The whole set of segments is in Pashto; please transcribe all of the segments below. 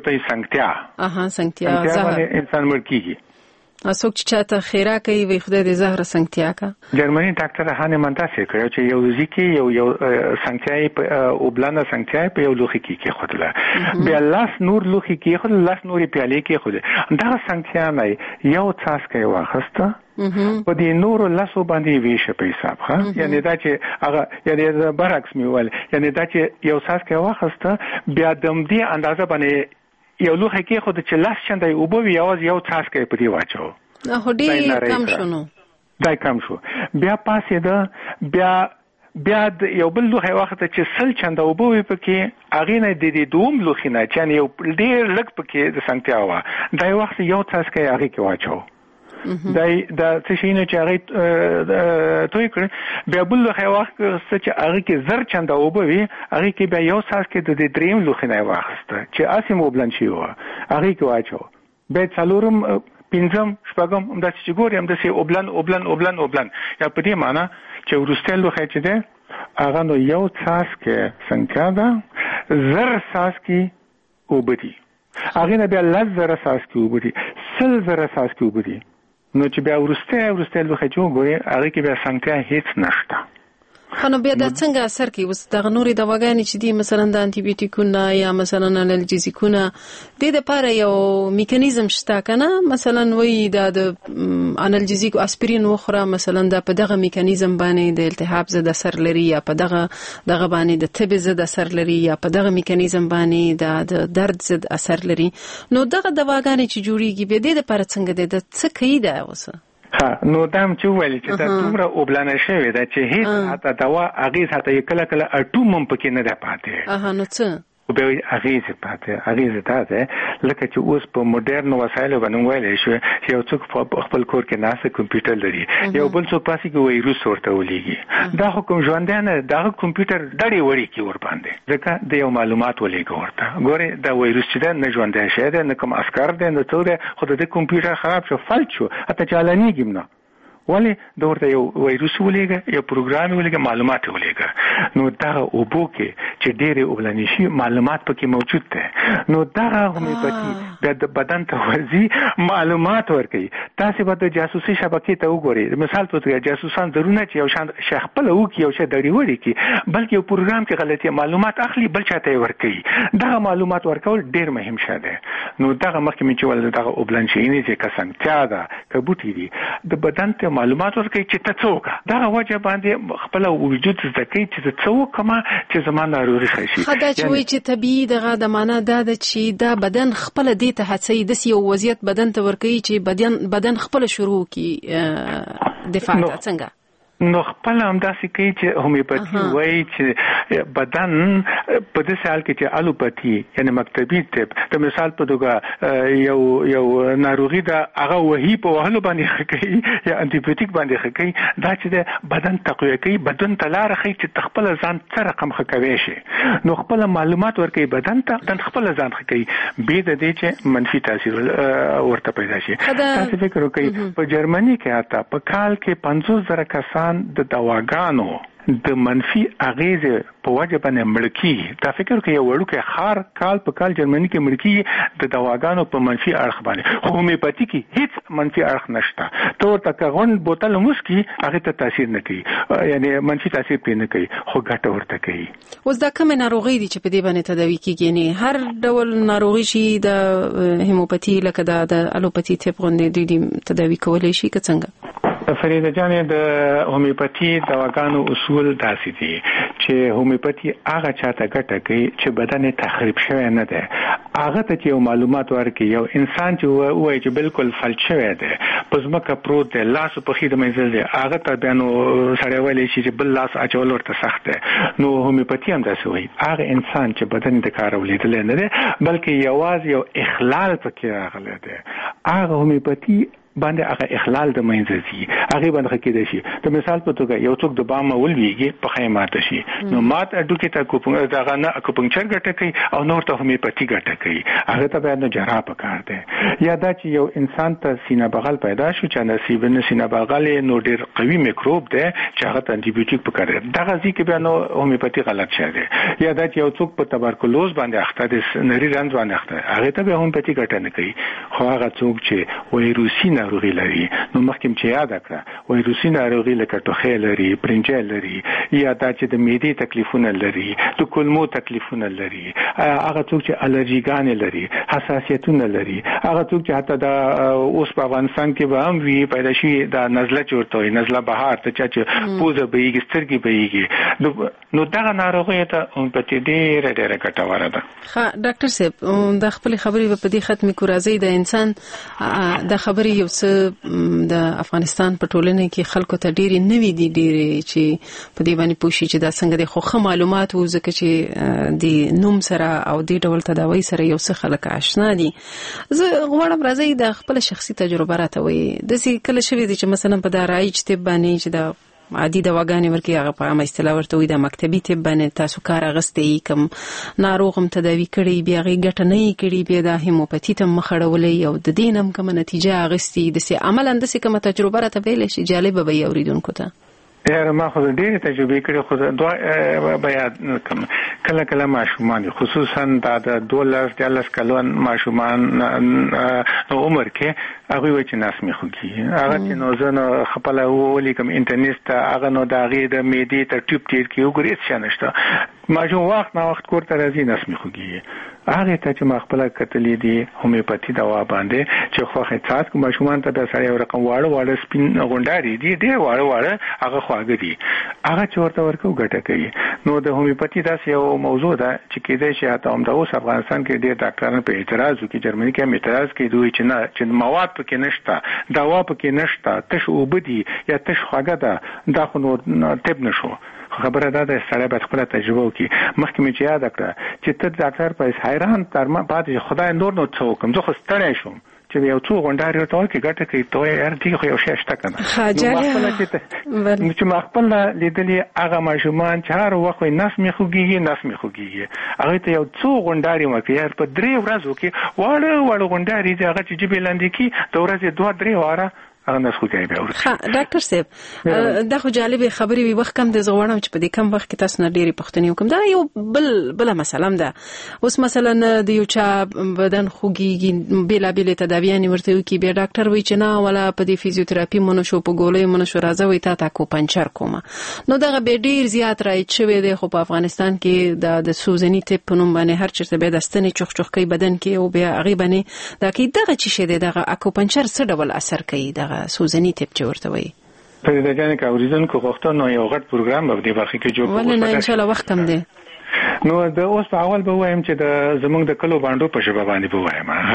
ته سنگتیا سنگتیا باندې انسان مړ کیږي. څوک چې چاته خیره کوي وي خدای دې زهره سنگتیا کا. جرمني ډاکټر هانمان تاسو کړو چې یو ځکه یو سنگتیا په وبلانه سنگتیا په یو لوخي کې خودله بیا لاس نور لوخي کې خود لاس نوري پیالې کې خود دا سنگتیا نه یو تاس کوي واخسته په دې نور لاسو باندې ویشه په حساب ښه یعنی دا چې هغه یعنی برعکس میول یعنی دا چې یو تاس کوي واخسته بیا دم دې اندازه باندې یو لوخه کې خود چې لاس چندای او بو یو تاس کوي په دی واچو هډي کم شونو دای کم شو بیا پاسې دا بیا یو بل لوخه وخت چې سل چنده او بو پکې اغه نه د دې دوم لوخه نه چې یو ډیر لک پکې د سنگتیا وا دای وخت یو تاس کوي هغه کې واچو دای دا څه شي نه چې هغه توې کړ بیا بل لوخه وخت چې هغه کې زر چنده او بو وي هغه کې بیا یو تاس کې د دریم لوخه نه واخسته چې اسیم وبلن شي و هغه کې واچو به څلورم پنځم شپږم هم د چې ګوري هم د سي اوبلن یا په دې معنی چې ورستل لوخه چې ده هغه نو یو تاس کې څنګه ده زر تاس کې وبدي هغه نه بیا لزر تاس کې وبدي سل زر تاس کې وبدي نو چې بیا ورستل لوخه چې ګوري هغه کې بیا څنګه هیڅ نشته. خنو بیا د څنګه اثر کوي وس د نوري دواګانې چې دي مثلا د انټي بیوټیکونه یا مثلا انالجیزیکونه د لپاره یو میکانیزم شته کنه مثلا وای د انالجیزیک اسپرین وخوره مثلا د په دغه میکانیزم باندې د التهاب زده اثر لري یا په دغه باندې د تب زده اثر لري یا په دغه میکانیزم باندې د درد زده اثر لري نو دغه دواګانې چې جوړیږي به د لپاره څنګه د څه کوي دا وسه نو دام چې ویل چې دا دومره اوبلانه شوی دا چې هیڅ حتی دوا اغیز حتی کله اټوم هم پکې نه ده پاتې نو څه او به اغیز پاتې لکه چې اوس په موډرن وسایلو باندې ویل شي چې یو څوک په خپل کور کې ناسه کمپیوټر لري یو بل څوک پاسې کې وایروس ورته ولېږي دا حکم ژوندانه دا کمپیوټر ډېری وړي کې ور باندې ځکه د یو معلومات ولېږي ورته ګوره دا وایروس چې نه ژوندای شي دا نه کوم اسکار دی نه څه خو د کمپیوټر خراب شو فلټ شو حتی چالانېږي نه ولی دورته یو وایروس ولېږي یو پروګرام ولېږي معلومات ولېږي نو دا اوبو کې چې ډېرې اوبلنې شي معلومات پکې موجود دي نو دا هومیوپاثي د بدن ته ورځي معلومات ورکوي تاسو به د جاسوسي شبکې ته وګورئ مثال په توګه جاسوسان درونه چې یو شان شیخ په لو کې یو څه دړي وړي کې بلکې یو پروګرام کې غلطي معلومات اخلي بل چاته ورکوي دا معلومات ورکول ډېر مهم شته نو دا مخکې چې ول دا اوبلن شي نه چې کسانتیا ده کبوټي دي د بدن ته معلومات ورکوي چې تاسو دا وجه باندې خپل وجود زکه چې تاسو کومه چې زمانه ناروغي شي خدای چې وایي چې طبيعي دغه د معنا دا د چې دا بدن خپل دې ته هڅي د یو وضعیت بدن ته ورکوي چې بدن خپل شروع کی دفاع څنګه نو خپل همداسې کوي چې هومیوپاثي وایي چې بدن په دې حال کې چې الوپاثي یعنی مکتبي طب د مثال په توګه یو ناروغي دا هغه وਹੀ په وهلو باندې کوي یا انټي بیوټیک باندې کوي دا چې د بدن تقویه کوي بدن تلار کوي چې خپل ځان څه رقم خکوي شي نو خپل معلومات ورکوي بدن ته خپل ځان خکوي به د دې چې منفي تاثیر ورته پیدا شي تاسو فکر وکړئ په جرمني کې اته په کال کې 50,000 کسان د دواګانو د منفي اغیزه په وجه باندې مړکی دا فکر کوي وړوکه خار کال په کال جرمني کې مړکی د دواګانو په منفي اړخ باندې هومیوپاثي کې هیڅ منفي اړخ نشته ته تکغون بوتل مسکی هغه ته تاثیر نه کوي یعنی منفي تاثیر پې نه کوي خو ګټه ورته کوي اوس دا کوم ناروغي دي چې په دې باندې تداوی کیږي یعنی هر ډول ناروغي شي د هیموپاثي لکه د الوپاثي ټیپ غونډې دي تداوی کولای شي که څنګه فریده جانې د هومیوپاثي دواګانو اصول داسې دي چې هومیوپاثي هغه چاته ګټه کوي چې بدن تخریب شوی نه دی هغه ته چې معلومات ورکړي یو انسان چې وایي چې بالکل فلج شوی دی په ځمکه پروت دی لاس په خې د منځل دی هغه ته بیا نو سړی ویلی شي چې بل لاس اچول ورته سخت دی نو هومیوپاثي هم داسې وایي هغه انسان چې بدن د کارولېدلی نه دی بلکې یوازې یو اخلال پکې راغلی دی هغه هومیوپاثي باندې هغه اخلال د منځي هغه باندې کېدای شي د مثال په توګه یو څوک د بام ولويږي په خیمات شي نو مات اډو کې تا کوپنګ دغه نه کوپنچر ګټه کوي او نور ته هومیوپاثي ګټه کوي هغه ته باید جراح پکار دی یا دا چې یو انسان ته سینه بغل پیدا شو چې نصیب نه سینه بغل نو ډیر قوي میکروب دی چې هغه ته انټي بیوټیک پکار دی دغه ځکه بیا نو هومیوپاثي غلط شي دی یا دا چې یو څوک په تبرکلوز باندې اخته دي نری رنځ باندې اخته هغه ته به هومیوپاثي ګټه نه کوي خو هغه څوک چې وایروسي ناروغي لري نو مخکې چې یاد کړه وایروسي ناروغي لکه ټوخی لري برنجل لري یا دا چې د معدې تکلیفونه لري د کولمو تکلیفونه لري هغه څوک چې الرجیګان لري حساسیتونه لري هغه څوک چې حتی دا اوس په افغانستان کې به هم وی پیدا شي دا نزله چورته وي نزله بهار ته چې پوزه بهيږي سترګې بهيږي نو دا ناروغي ته په دې ډېره ګټوره ده. ها ډاکټر صاحب د خپل خبرې په دې ختمي کو راځي د انسان د خبرې یو څه د افغانستان په ټولنه کې خلکو ته ډېری نوي دي ډېری چې په دې باندې پوښي چې دا څنګه د خو معلومات و ځکه چې د نوم سره او د ډول تداوی سره یو څه خلک آشنا دي. زه غواړم راځي د خپل شخصي تجربه راته وي د سې کله شوی دي چې مثلا په دارای چې طب باندې چې د عادي دواګانې ورکی هغه په عامه اصطلاح ورته وي د مکتبي طب باندې تاسو کار اغستې کوم ناروغم تداوی کړي بیا غي ګټه نه کړي بیا د هیموپاثي ته مخړولې او د دینم کوم نتیجه اغستې د سې عملاً د سې کوم تجربه راته ویل شي جالب به اوریدونکو ته یاره ما خو ډېر تجربه کړې خو دوه بیان کوم کله ماشومان خصوصا د 12 کلن ماشومان عمر کې هغه وای چې ناس می خوږي هغه چې نو زنه خپل ولیکم انټرنیټ هغه نو د هغه د میډي ته ټیپ تیر کې وګورئ څه نشته ماجو وخت نه وخت کور ته راځي ناس می خوږي هغه ته چې ما خپل کتلې دي هومیوپاثي دوا باندې چې خو خاص کوم ماشومان ته د سړی ورقم واړه سپین غونډاري دي ډېر واړه هغه خواږه دي هغه چورته ورکو ګټه کوي نو د هومیوپاثي داس یو موضوع ده چې کېدای شي حتی هم د اوس افغانستان کې ډېر ډاکټرانو په اعتراض وکړي جرمني کې هم اعتراض کوي دوی چې نه چې مواد پکې نشته دوا پکې نشته تش وبدي یا تش خواږه ده دا خو نو طب نشو خبره ده سره به خپل تجربه وکي مخکې مې چې یاد کړه چې ته ډاکټر په حیران تر ما بعد خدای نور نو څو کوم زه خو ستړی شوم چې یو څو غونډاري ورته ورکړي ګټه کوي ته یې دې خو یو شی شته کنه نو چې ما خپل لیدلې هغه ماشومان چې هر وخت نس می خوږي هغه ته یو څو غونډاري ورکړي په 3 ورځو کې واړه غونډاري هغه چې جبې لاندې کې د ورځې 2-3 واره انا خو کوي به ها ډاکټر صاحب دا خو جالب خبرې وي وخت کم د زغړم چې په دې کم وخت کې تاسو نه ډېری پښتني وکم دا یو بل مثلا ده اوس مثلا د یو چا بدن خوږي بلا تداویان ورته وي کې به ډاکټر وي چې نه ولا په دې فزیوتراپي مونږ شو په ګولې مونږ شو راځي وي تا کو پنچر کومه نو دا به ډېر زیات راځي چې وي خو په افغانستان کې د سوزنی ټپ په نوم باندې هر چیرته به دستنې چخچخ بدن کې او بیا هغه باندې دا کې دغه چی شه دغه اکوپنچر څه ډول اثر کوي دغه سوزنی ټپ چورته وي په دې ځای کې اوریدونکو غوښتنه نو یو غټ پروګرام به د باقي کې جوړ کړو ولنه ان شاء الله وخت کم دی نو د اوس په اول به وایم چې د زمونږ د کلو باندې په شباب باندې به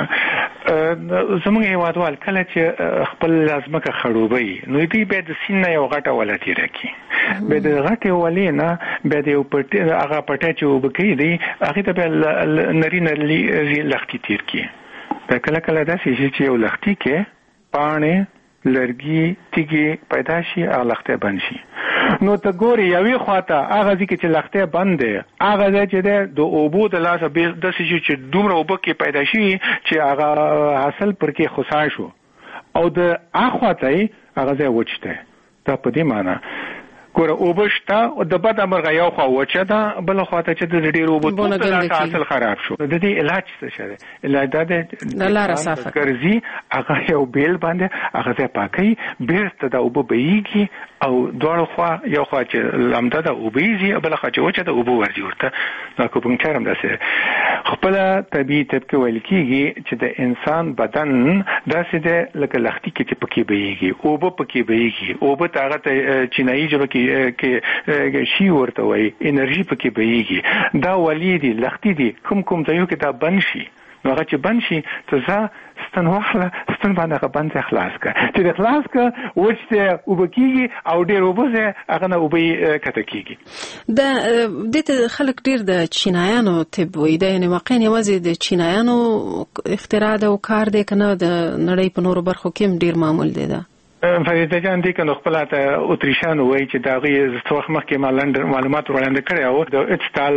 وایم زمونږ هیوادوال کله چې خپل لازمکه خړوبي نو دې به د سینې یو غټه ولتی راکی به د غټه ولې نه به د یو پټ هغه پټه چې وبکې دی هغه ته به نری لختي تیر کی دا کله داسې چې یو لختي کې پانه لرګي تیږي پیدا شي او لخته بند شي نو ته ګوري یوې خواته هغه ځکه چې لخته بند دی هغه چې د اوبو د لاسه به د سې چې دومره اوبو کې پیدا شي چې هغه حاصل پر کې خسا شو او د اخواته هغه ځای وچته دا په دې معنی ګوره اوبشتا او د بد امر یو خو وچه دا بل خواته چې د ډېر اوبو ته حاصل خراب شو د دې علاج څه شه علاج د لاره صافه ګرځي هغه یو بیل باندې هغه ته پاکي بیرته د اوبو بهيږي او دوړ خو یو خو چې لمده د اوبېزي بل خو چې وچه د اوبو ورځي ورته نو کوم چرم داسه خپل طبيعي طب کې ویل کېږي چې د انسان بدن داسې د لکه لختي کې پکې بهيږي اوبو پکې بهيږي اوبو ته چینایي ژبه کې شي ورته وای انرژي پکې بهيږي دا ولې دي لختي دي کوم ځایو کې دا بند شي نو هغه چې بند شي ته ستن واخله ستن باندې غبن خلاص کا چې خلاص کا وچته وبکیږي او ډیر وبزه هغه نه وبې کته کیږي د خلک ډیر د چینایانو طب وي دا یعنی واقعا یوازې د چینایانو اختراع او کار دی کنه د نړۍ په نورو برخو کې ډیر معمول دی دا فریده جان دي کنه خپل ته اتریشان وای چې دا غي څوخ مخکې معلومات وړاندې کړي او د اټستال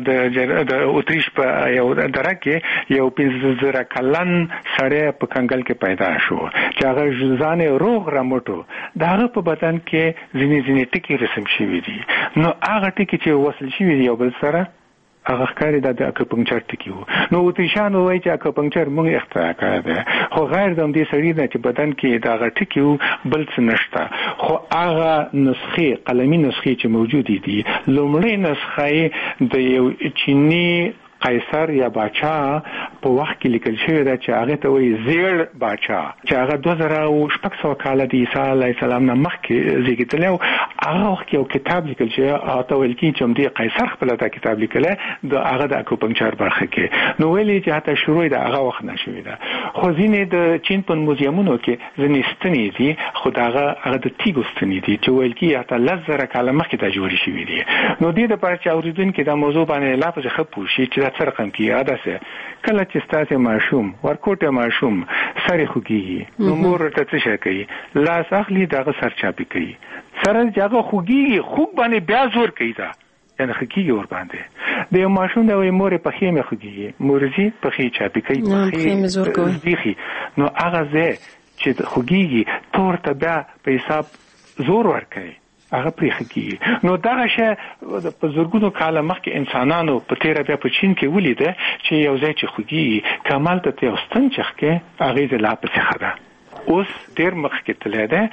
د اتریش په یو درکه یو 15 کلن سړی په کنګل کې پیدا شو چې هغه ځان روغ رمټو دا په بدن کې ځینې ټکی رسم شوی دي نو هغه ټکی چې وصل شوی دی یو بل سره هغه ښکاري د اکوپنکچر ټکی وو نو اتریشان وای چې اکوپنکچر موږ اختراع کړی دی خو غیر د دې سړي نه چې بدن کې دا ټکی وو بل څه نشته خو هغه نسخه قلمي نسخه چې موجود دي لومړی نسخه د یو چینی قیصر یا باچا په وخت کې لیکل شوی دا چې هغه ته وایي زیړ باچا چې هغه 2600 کال د عیسی علیه السلام نه مخکې زیږیدل او هغه وخت یو کتاب لیکل شوی او ته ویل کی چې د قیصر خپل دا کتاب لیکل د هغه د اکوپنکچر برخه کې نو ویلي چې حتی شروع د هغه وخت نه شوی دا خو ځینې د چین په موزیمونو کې ځینې ستنې دي خو هغه د تیګو ستنې دي چې ویل کی حتی 10,000 کال مخکې ته جوړ شوی دي نو دې د پاره چې اوریدونکو دا موضوع باندې لا په خپل شي چې څه رقم کې یاد سه کله چې ستاسو ماشوم ورکوټه ماشوم سره خوږي نو مور ته څه کوي لاس اخلي دغه سر چاپی کوي سره هغه خوږي خوب باندې بیا زور کوي دا یعنی خوږي ور باندې د ماشوم د مور په خېمه خوږي مورزي په خې چاپی کوي په خېمه زور کوي نو هغه زه چې خوږي تور ته بیا په حساب زور ور کوي هغه پریخي نو دا شی په زورګونو کاله مخکې انسانانو په تیر بیا په چین کې ولیده چې یو ځای چې خوږي کمال ته تیوستن چخکه هغه د لا په څخه ده اوس ډیر مخکې تللی ده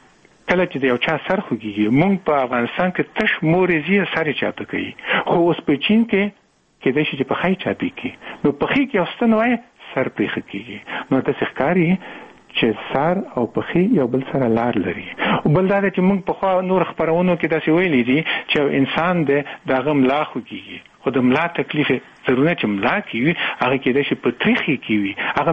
کله چې یو چا سر خوږي مونږ په افغانستان کې تش مورزي سر چاپه کوي خو اوس په چین کې د شي په خای چاپی کوي نو په خې کې اوستن وای سر پریخي نو د ښکاری چې سر او پخې یو بل سره لار لري او بل دا چې موږ په خوا نور خبرونو کې داسې ویلي دي چې انسان د ملا خوږي خو د ملا تکلیف ضروري چې ملا کیوي هغه کې د شي په تریخي کیوي هغه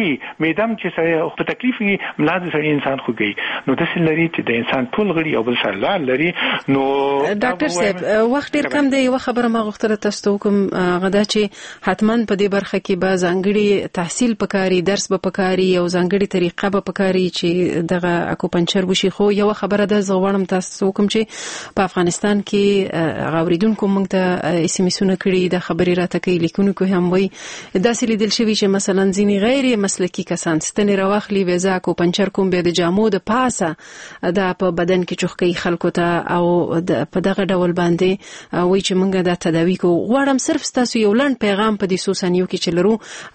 میدم چې سره په تکلیف ملا د سره انسان خوږي نو د سلري چې د انسان ټول غړي او بل سره لار لري نو ډاکټر صاحب وخت ډیر کم دی یو خبره ما غوښتل تاسو کوم غدا چې حتمان په دې برخه کې به ځانګړي تحصیل پکاري درس به پکاري او ځانګړي طریقه به پکاري چې دغه اکوپنچر وشي خو یو خبره ده زغړم تاسو کوم چې په افغانستان کې غوړیدونکو موږ ته اسمسونه کړي د خبري راته کې لیکونکو هم وي داسې لیدل شوی چې مثلا ځینی غیر مسلکی کسان ستنې راوخلي ویزا کو پنچر کوم به د جامو د پاسه د په بدن کې چوخکي خلکو ته او په دغه ډول باندې وای چې موږ د تداوی کو غواړم صرف تاسو یو لاند پیغام په دې سوسانیو کې چلرو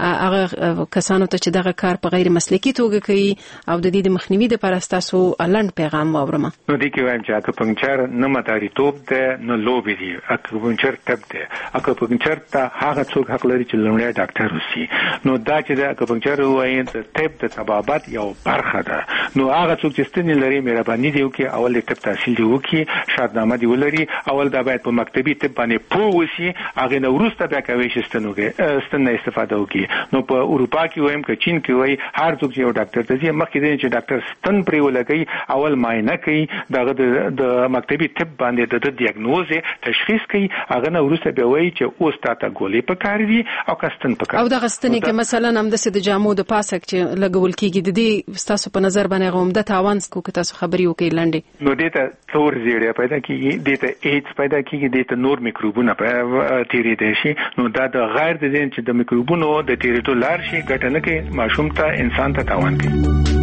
هغه کسانو ته چې دغه کار په غیر مسلکی توګه کوي او د دې د مخنیوي لپاره تاسو لاند پیغام واورم نو دې کې وایم چې اکوپنچر نه مداري توپ ده نو لوبي دي اکوپنچر تب ده اکوپنچر ته هغه څوک حق لري چې لومړی ډاکټر وسی نو دا چې د اکوپنچر وایي د طب د طبابت یو برخه ده نو هغه څوک چې ستنې لري مهرباني دی وکي اول د طب تحصیل دی وکي شهادتنامه دی ولري اول دا باید په مکتبي طب باندې پوه وسی هغه نو ورسته بیا کوي چې ستنه استفاده وکي نو په اروپا کې وایم که چین کې وایي هر څوک چې یو ډاکټر ته ځي مخکې دی چې ډاکټر ستن پرې ولګي اول معاینه کوي دغه د مکتبي طب باندې د ډایګنوز تشخیص کوي هغه نو ورسته بیا وایي چې اوس تاسو ګولې پکاري دي او کستن پکاري او دغه ستنې کې مثلا هم د جامو د پاسک چې لګول کیږي د دې تاسو په نظر باندې غومده تاوان کو که تاسو خبري وکړئ لاندې نو دې ته څور زیړه پیدا کیږي دې ته ایډز پیدا کیږي دې ته نور میکروبونه تیرې دي شي نو دا د غیر د دین چې د میکروبونو د تیرېدو لار شي ګټنه کې ماشوم ته انسان ته تاوان کوي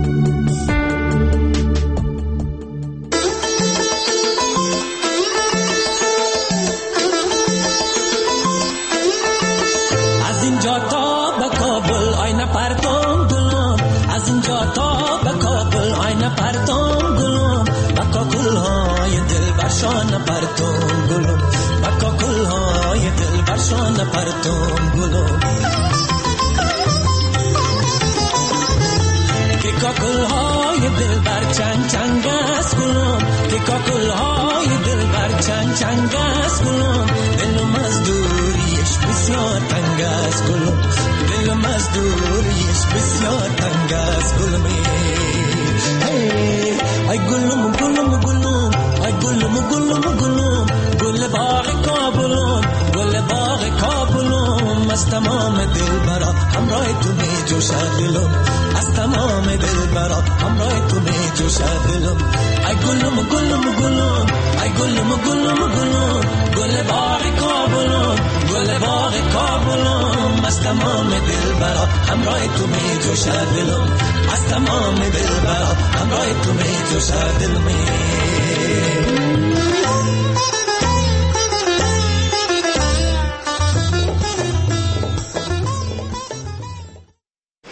شان پرتون گلو بکا کلهای دل بر شان پرتون گلو که کاکلهای دل بر چنگ چنگ است گلوم که کاکلهای دل بر چنگ چنگ است گلوم دلم از دوریش بسیار تنگ است گلوم دلم از از دوریش بسیار تنگ است گل می ای گلم گلم گلم ای گلم گلم گلم گل باغ کابلم گل باغ کابلم از تمام دل برا همراه تو می جوشد دلم از تمام دل برا همراه تو می جوشد دلم ای گلم گلم گلم ای گلم گلم گلم گل باغ کابلم گل باغ کابلم از تمام دل برا همراه تو می جوشد دلم از تمام دل برا همراه تو می جوشد دلم